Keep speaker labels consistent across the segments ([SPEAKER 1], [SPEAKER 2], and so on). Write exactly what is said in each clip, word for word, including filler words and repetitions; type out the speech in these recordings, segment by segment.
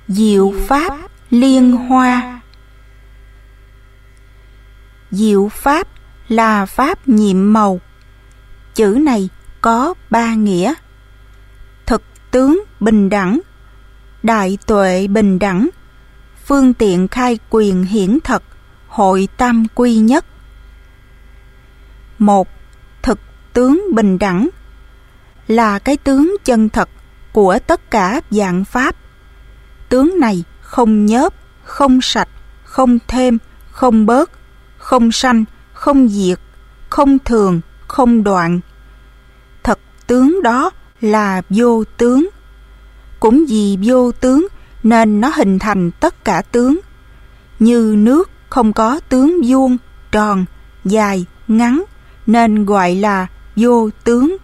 [SPEAKER 1] Diệu pháp liên hoa. Diệu pháp là pháp nhiệm màu. Chữ này có ba nghĩa: thực tướng bình đẳng, đại tuệ bình đẳng, phương tiện khai quyền hiển thật, hội tam quy nhất. Một, thực tướng bình đẳng là cái tướng chân thật của tất cả vạn pháp. Tướng này không nhớp, không sạch, không thêm, không bớt, không sanh, không diệt, không thường, không đoạn. Thật tướng đó là vô tướng. Cũng vì vô tướng nên nó hình thành tất cả tướng. Như nước không có tướng vuông, tròn, dài, ngắn nên gọi là vô tướng.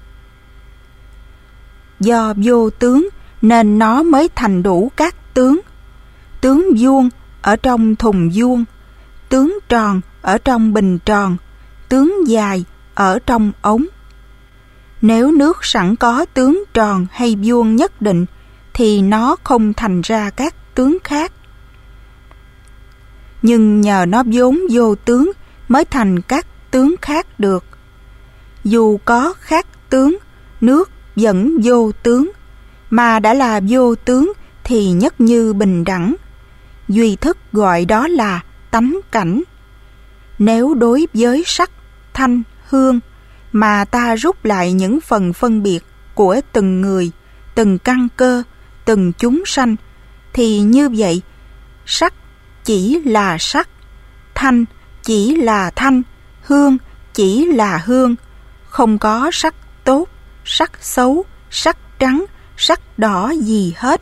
[SPEAKER 1] Do vô tướng nên nó mới thành đủ các tướng. Tướng vuông ở trong thùng vuông, tướng tròn ở trong bình tròn, tướng dài ở trong ống. Nếu nước sẵn có tướng tròn hay vuông nhất định thì nó không thành ra các tướng khác. Nhưng nhờ nó vốn vô tướng mới thành các tướng khác được. Dù có khác tướng, nước vẫn vô tướng, mà đã là vô tướng thì nhất như bình đẳng. Duy thức gọi đó là tánh cảnh. Nếu đối với sắc, thanh, hương mà ta rút lại những phần phân biệt của từng người, từng căn cơ, từng chúng sanh, thì như vậy sắc chỉ là sắc, thanh chỉ là thanh, hương chỉ là hương, không có sắc tốt, sắc xấu, sắc trắng, sắc đỏ gì hết.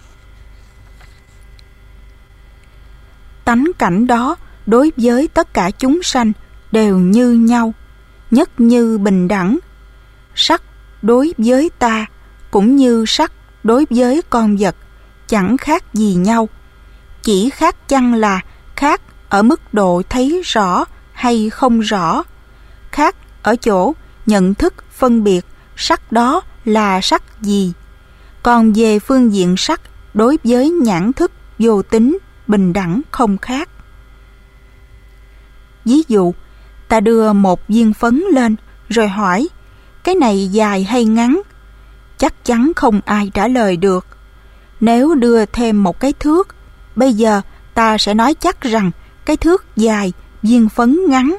[SPEAKER 1] Tánh cảnh đó đối với tất cả chúng sanh đều như nhau, nhất như bình đẳng. Sắc đối với ta cũng như sắc đối với con vật, chẳng khác gì nhau. Chỉ khác chăng là khác ở mức độ thấy rõ hay không rõ, khác ở chỗ nhận thức phân biệt sắc đó là sắc gì. Còn về phương diện sắc đối với nhãn thức vô tính, bình đẳng không khác. Ví dụ, ta đưa một viên phấn lên rồi hỏi cái này dài hay ngắn, chắc chắn không ai trả lời được. Nếu đưa thêm một cái thước, bây giờ ta sẽ nói chắc rằng cái thước dài, viên phấn ngắn.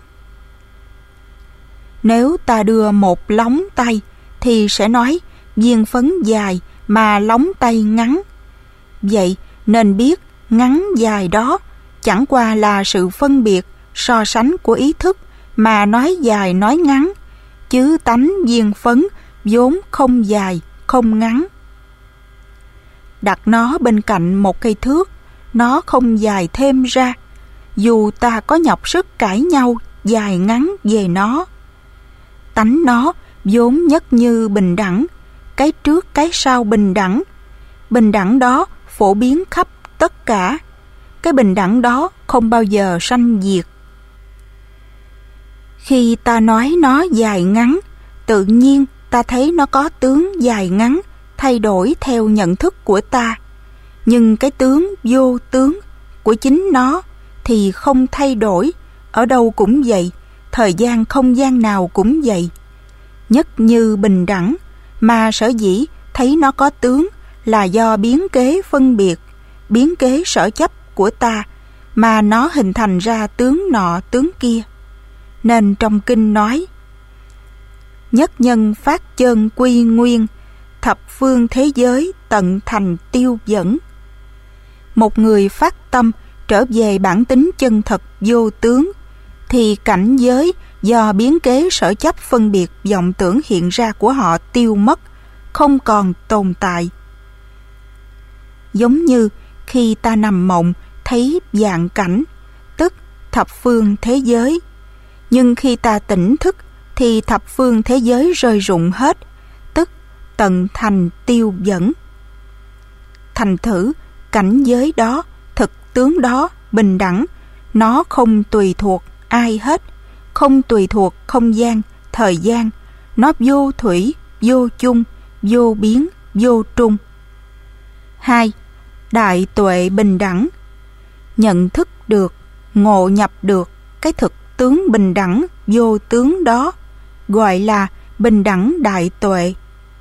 [SPEAKER 1] Nếu ta đưa một lóng tay thì sẽ nói viên phấn dài mà lóng tay ngắn. Vậy nên biết ngắn dài đó chẳng qua là sự phân biệt so sánh của ý thức mà nói dài nói ngắn, chứ tánh viên phấn vốn không dài không ngắn. Đặt nó bên cạnh một cây thước, nó không dài thêm ra, dù ta có nhọc sức cãi nhau dài ngắn về nó. Tánh nó vốn nhất như bình đẳng, cái trước cái sau bình đẳng. Bình đẳng đó phổ biến khắp tất cả. Cái bình đẳng đó không bao giờ sanh diệt. Khi ta nói nó dài ngắn, tự nhiên ta thấy nó có tướng dài ngắn, thay đổi theo nhận thức của ta. Nhưng cái tướng vô tướng của chính nó thì không thay đổi, ở đâu cũng vậy, thời gian không gian nào cũng vậy. Nhất như bình đẳng, mà sở dĩ thấy nó có tướng là do biến kế phân biệt, biến kế sở chấp của ta, mà nó hình thành ra tướng nọ tướng kia. Nên trong kinh nói: nhất nhân phát chân quy nguyên, thập phương thế giới tận thành tiêu dẫn. Một người phát tâm trở về bản tính chân thật vô tướng, thì cảnh giới do biến kế sở chấp phân biệt vọng tưởng hiện ra của họ tiêu mất, không còn tồn tại. Giống như khi ta nằm mộng thấy vạn cảnh, tức thập phương thế giới. Nhưng khi ta tỉnh thức thì thập phương thế giới rơi rụng hết, tức tận thành tiêu dẫn. Thành thử cảnh giới đó, thực tướng đó bình đẳng, nó không tùy thuộc ai hết, không tùy thuộc không gian, thời gian, nó vô thủy, vô chung, vô biến, vô trung. Hai, đại tuệ bình đẳng. Nhận thức được, ngộ nhập được cái thực tướng bình đẳng vô tướng đó gọi là bình đẳng đại tuệ.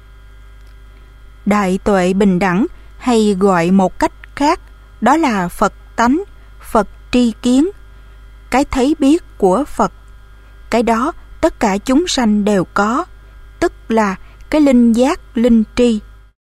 [SPEAKER 1] Đại tuệ bình đẳng hay gọi một cách khác đó là Phật tánh, Phật tri kiến, cái thấy biết của Phật. Cái đó tất cả chúng sanh đều có, tức là cái linh giác, linh tri.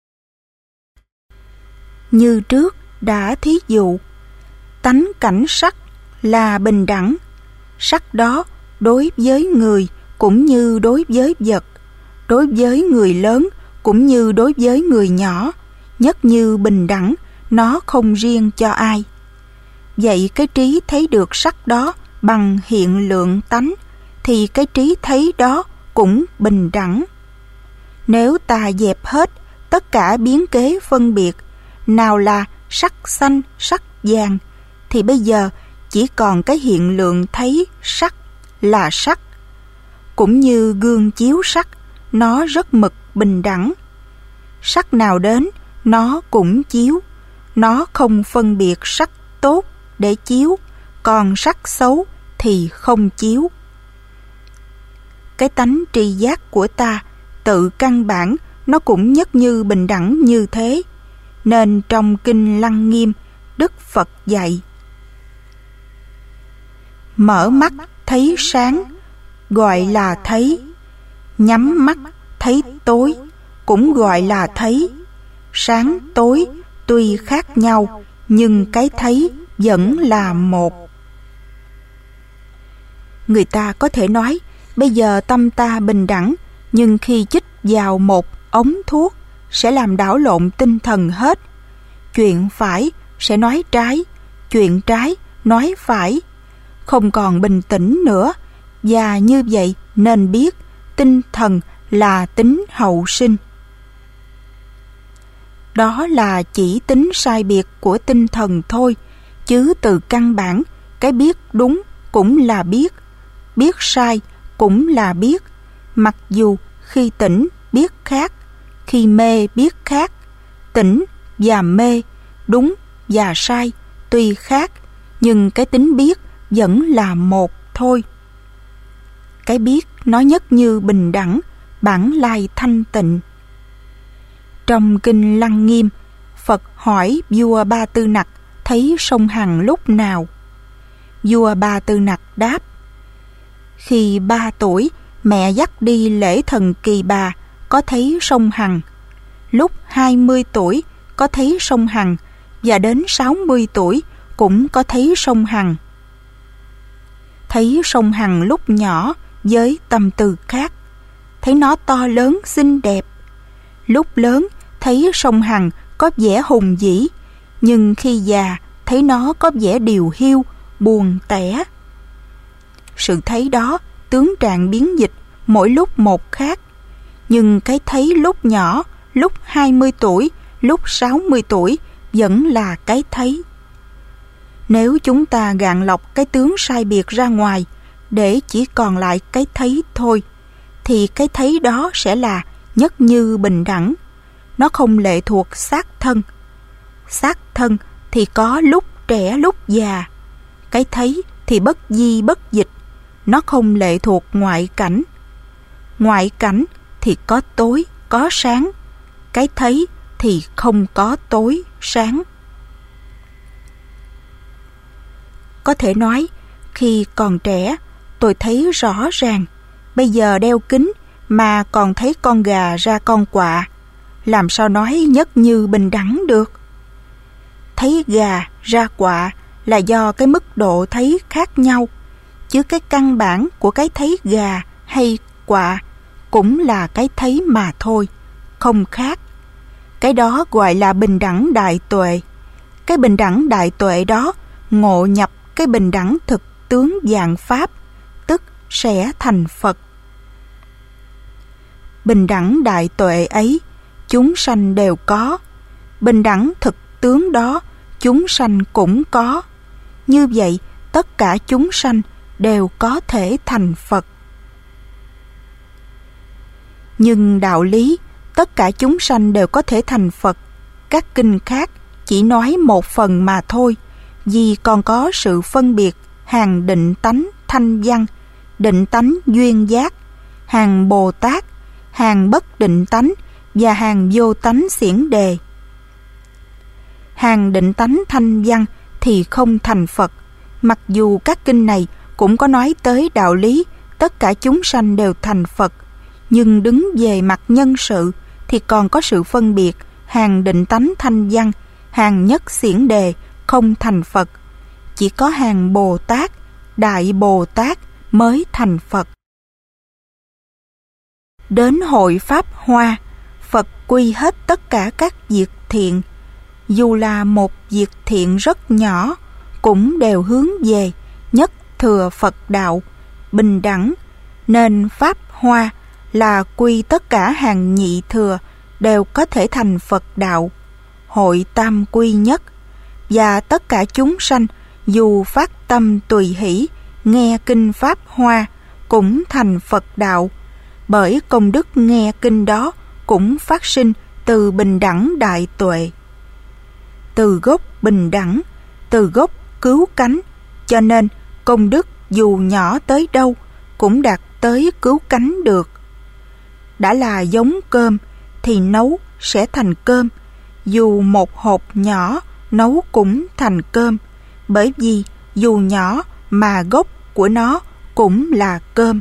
[SPEAKER 1] Như trước đã thí dụ, tánh cảnh sắc là bình đẳng. Sắc đó đối với người cũng như đối với vật, đối với người lớn cũng như đối với người nhỏ, nhất như bình đẳng, nó không riêng cho ai. Vậy cái trí thấy được sắc đó bằng hiện lượng tánh, thì cái trí thấy đó cũng bình đẳng. Nếu ta dẹp hết tất cả biến kế phân biệt, nào là sắc xanh, sắc vàng, thì bây giờ chỉ còn cái hiện lượng thấy sắc là sắc. Cũng như gương chiếu sắc, nó rất mực bình đẳng. Sắc nào đến, nó cũng chiếu. Nó không phân biệt sắc tốt để chiếu, còn sắc xấu thì không chiếu. Cái tánh tri giác của ta, tự căn bản, nó cũng nhất như bình đẳng như thế. Nên trong Kinh Lăng Nghiêm, Đức Phật dạy: mở mắt thấy sáng, gọi là thấy. Nhắm mắt thấy tối, cũng gọi là thấy. Sáng tối tuy khác nhau, nhưng cái thấy vẫn là một. Người ta có thể nói, bây giờ tâm ta bình đẳng, nhưng khi chích vào một ống thuốc sẽ làm đảo lộn tinh thần hết. Chuyện phải sẽ nói trái, chuyện trái nói phải, không còn bình tĩnh nữa. Và như vậy nên biết tinh thần là tính hậu sinh. Đó là chỉ tính sai biệt của tinh thần thôi, chứ từ căn bản, cái biết đúng cũng là biết, biết sai cũng là biết. Mặc dù khi tỉnh biết khác, khi mê biết khác. Tỉnh và mê, đúng và sai tuy khác, nhưng cái tính biết vẫn là một thôi. Cái biết nó nhất như bình đẳng, bản lai thanh tịnh. Trong Kinh Lăng Nghiêm, Phật hỏi vua Ba Tư Nặc thấy sông Hằng lúc nào. Vua Ba Tư Nặc đáp: khi ba tuổi, mẹ dắt đi lễ thần Kỳ Bà, có thấy sông Hằng. Lúc hai mươi tuổi có thấy sông Hằng, và đến sáu mươi tuổi cũng có thấy sông Hằng. Thấy sông Hằng lúc nhỏ với tâm tư khác, thấy nó to lớn xinh đẹp. Lúc lớn thấy sông Hằng có vẻ hùng vĩ, nhưng khi già thấy nó có vẻ điều hiu, buồn tẻ. Sự thấy đó tướng trạng biến dịch, mỗi lúc một khác. Nhưng cái thấy lúc nhỏ, lúc hai mươi tuổi, lúc sáu mươi tuổi vẫn là cái thấy. Nếu chúng ta gạn lọc cái tướng sai biệt ra ngoài để chỉ còn lại cái thấy thôi, thì cái thấy đó sẽ là nhất như bình đẳng. Nó không lệ thuộc xác thân. Xác thân thì có lúc trẻ lúc già. Cái thấy thì bất di bất dịch. Nó không lệ thuộc ngoại cảnh. Ngoại cảnh thì có tối, có sáng. Cái thấy thì không có tối, sáng. Có thể nói, khi còn trẻ, tôi thấy rõ ràng. Bây giờ đeo kính mà còn thấy con gà ra con quạ, làm sao nói nhất như bình đẳng được? Thấy gà ra quạ là do cái mức độ thấy khác nhau, chứ cái căn bản của cái thấy gà hay quạ cũng là cái thấy mà thôi, không khác. Cái đó gọi là bình đẳng đại tuệ. Cái bình đẳng đại tuệ đó ngộ nhập cái bình đẳng thực tướng vạn pháp, tức sẽ thành Phật. Bình đẳng đại tuệ ấy, chúng sanh đều có. Bình đẳng thực tướng đó, chúng sanh cũng có. Như vậy, tất cả chúng sanh đều có thể thành Phật. Nhưng đạo lý, tất cả chúng sanh đều có thể thành Phật, các kinh khác chỉ nói một phần mà thôi, vì còn có sự phân biệt hàng định tánh thanh văn, định tánh duyên giác, hàng Bồ Tát, hàng bất định tánh và hàng vô tánh xiển đề. Hàng định tánh thanh văn thì không thành Phật, mặc dù các kinh này cũng có nói tới đạo lý tất cả chúng sanh đều thành Phật, nhưng đứng về mặt nhân sự thì còn có sự phân biệt hàng định tánh thanh văn, hàng nhất xiển đề không thành Phật. Chỉ có hàng Bồ Tát, Đại Bồ Tát mới thành Phật. Đến hội Pháp Hoa, Phật quy hết tất cả các việc thiện, dù là một việc thiện rất nhỏ, cũng đều hướng về nhất thừa Phật đạo, bình đẳng, nên Pháp Hoa là quy tất cả hàng nhị thừa đều có thể thành Phật đạo, hội tam quy nhất, và tất cả chúng sanh dù phát tâm tùy hỷ nghe kinh Pháp Hoa cũng thành Phật đạo, bởi công đức nghe kinh đó cũng phát sinh từ bình đẳng đại tuệ. Từ gốc bình đẳng, từ gốc cứu cánh, cho nên công đức dù nhỏ tới đâu cũng đạt tới cứu cánh được. Đã là giống cơm thì nấu sẽ thành cơm, dù một hộp nhỏ nấu cũng thành cơm, bởi vì dù nhỏ mà gốc của nó cũng là cơm.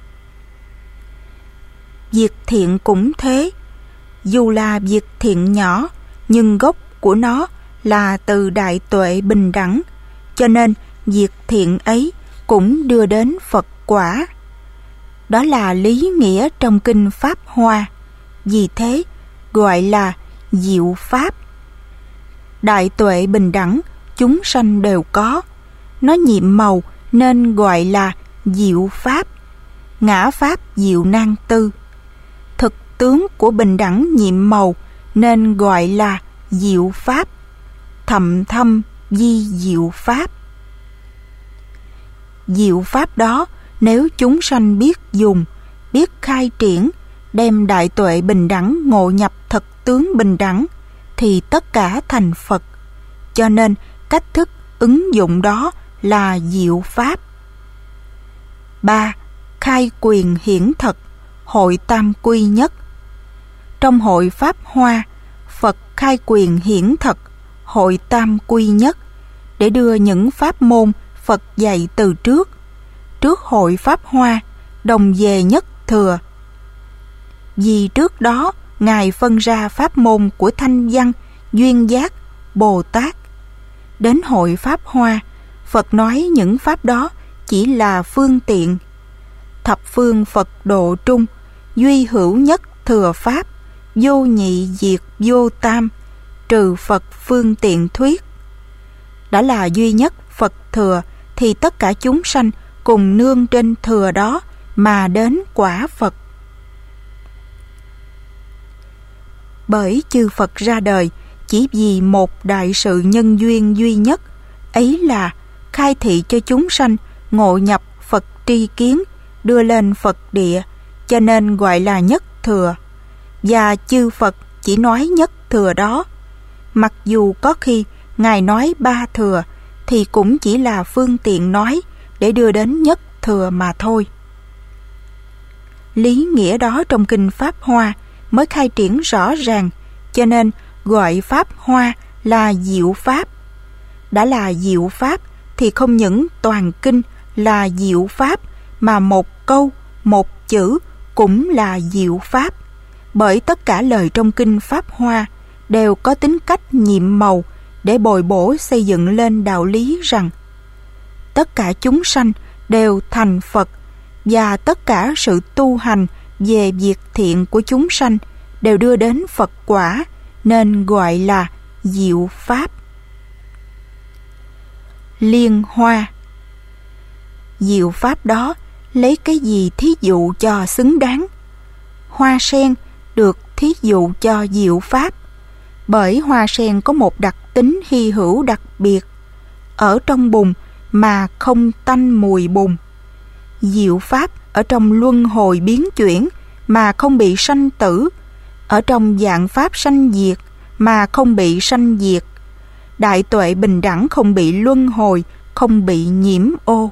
[SPEAKER 1] Việc thiện cũng thế, dù là việc thiện nhỏ, nhưng gốc của nó là từ đại tuệ bình đẳng, cho nên việc thiện ấy cũng đưa đến Phật quả. Đó là lý nghĩa trong kinh Pháp Hoa, vì thế gọi là diệu pháp. Đại tuệ bình đẳng chúng sanh đều có, nó nhiệm màu nên gọi là diệu pháp. Ngã pháp diệu nan tư, thực tướng của bình đẳng nhiệm màu nên gọi là diệu pháp. Thậm thâm di diệu pháp. Diệu pháp đó nếu chúng sanh biết dùng, biết khai triển, đem đại tuệ bình đẳng ngộ nhập thật tướng bình đẳng, thì tất cả thành Phật. Cho nên cách thức ứng dụng đó là diệu pháp. ba. Khai quyền hiển thật, hội tam quy nhất. Trong hội Pháp Hoa, Phật khai quyền hiển thật, hội tam quy nhất, để đưa những pháp môn Phật dạy từ trước, trước hội Pháp Hoa, đồng về nhất thừa. Vì trước đó, Ngài phân ra pháp môn của Thanh Văn, Duyên Giác, Bồ Tát. Đến hội Pháp Hoa, Phật nói những pháp đó chỉ là phương tiện. Thập phương Phật độ trung, duy hữu nhất thừa pháp, vô nhị diệt vô tam, trừ Phật phương tiện thuyết. Đã là duy nhất Phật thừa, thì tất cả chúng sanh cùng nương trên thừa đó mà đến quả Phật. Bởi chư Phật ra đời chỉ vì một đại sự nhân duyên duy nhất, ấy là khai thị cho chúng sanh ngộ nhập Phật tri kiến, đưa lên Phật địa, cho nên gọi là nhất thừa. Và chư Phật chỉ nói nhất thừa đó. Mặc dù có khi Ngài nói ba thừa, thì cũng chỉ là phương tiện nói để đưa đến nhất thừa mà thôi. Lý nghĩa đó trong kinh Pháp Hoa mới khai triển rõ ràng, cho nên gọi Pháp Hoa là diệu pháp. Đã là diệu pháp thì không những toàn kinh là diệu pháp, mà một câu, một chữ cũng là diệu pháp. Bởi tất cả lời trong kinh Pháp Hoa đều có tính cách nhiệm màu để bồi bổ xây dựng lên đạo lý rằng tất cả chúng sanh đều thành Phật, và tất cả sự tu hành về việc thiện của chúng sanh đều đưa đến Phật quả, nên gọi là diệu pháp. Liên hoa. Diệu pháp đó lấy cái gì thí dụ cho xứng đáng? Hoa sen được thí dụ cho diệu pháp, bởi hoa sen có một đặc tính hy hữu đặc biệt, ở trong bùn mà không tanh mùi bùn. Diệu pháp ở trong luân hồi biến chuyển mà không bị sanh tử, ở trong vạn pháp sanh diệt mà không bị sanh diệt, đại tuệ bình đẳng không bị luân hồi, không bị nhiễm ô.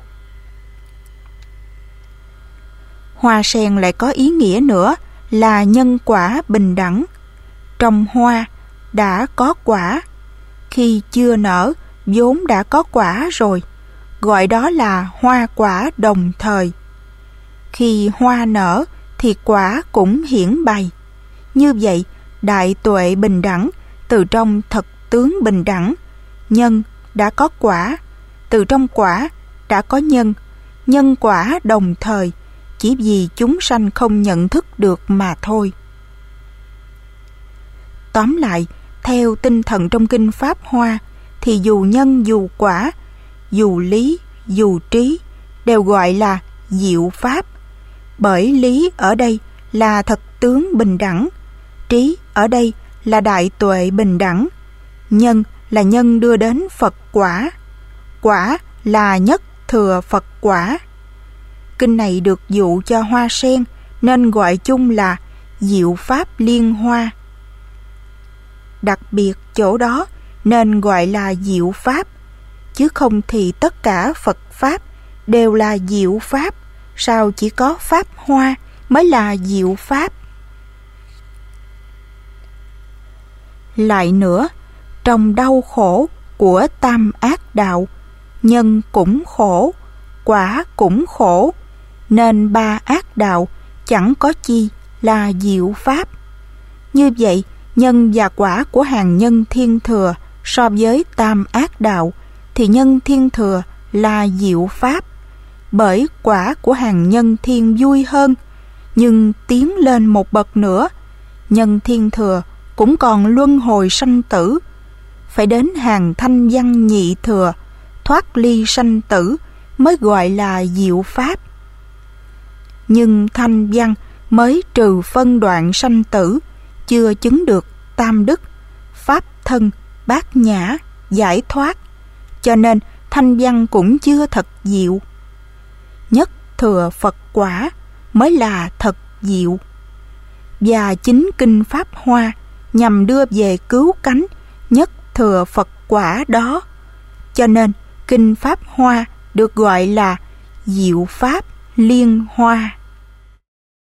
[SPEAKER 1] Hoa sen lại có ý nghĩa nữa là nhân quả bình đẳng. Trong hoa đã có quả, khi chưa nở vốn đã có quả rồi, gọi đó là hoa quả đồng thời. Khi hoa nở thì quả cũng hiển bày. Như vậy, đại tuệ bình đẳng từ trong thật tướng bình đẳng, nhân đã có quả, từ trong quả đã có nhân, nhân quả đồng thời, chỉ vì chúng sanh không nhận thức được mà thôi. Tóm lại, theo tinh thần trong kinh Pháp Hoa, thì dù nhân dù quả, dù lý dù trí đều gọi là diệu pháp. Bởi lý ở đây là thật tướng bình đẳng, trí ở đây là đại tuệ bình đẳng, nhân là nhân đưa đến Phật quả, quả là nhất thừa Phật quả. Kinh này được dụ cho hoa sen nên gọi chung là diệu pháp liên hoa. Đặc biệt chỗ đó nên gọi là diệu pháp, chứ không thì tất cả Phật pháp đều là diệu pháp, sao chỉ có Pháp Hoa mới là diệu pháp. Lại nữa, trong đau khổ của tam ác đạo, nhân cũng khổ, quả cũng khổ, nên ba ác đạo chẳng có chi là diệu pháp. Như vậy, nhân và quả của hàng nhân thiên thừa so với tam ác đạo thì nhân thiên thừa là diệu pháp. Bởi quả của hàng nhân thiên vui hơn, nhưng tiến lên một bậc nữa, nhân thiên thừa cũng còn luân hồi sanh tử. Phải đến hàng thanh văn nhị thừa, thoát ly sanh tử mới gọi là diệu pháp. Nhưng thanh văn mới trừ phân đoạn sanh tử, chưa chứng được tam đức, pháp thân, bát nhã, giải thoát, cho nên thanh văn cũng chưa thật diệu. Nhất thừa Phật quả mới là thật diệu. Và chính kinh Pháp Hoa nhằm đưa về cứu cánh nhất thừa Phật quả đó, cho nên kinh Pháp Hoa được gọi là diệu pháp liên hoa.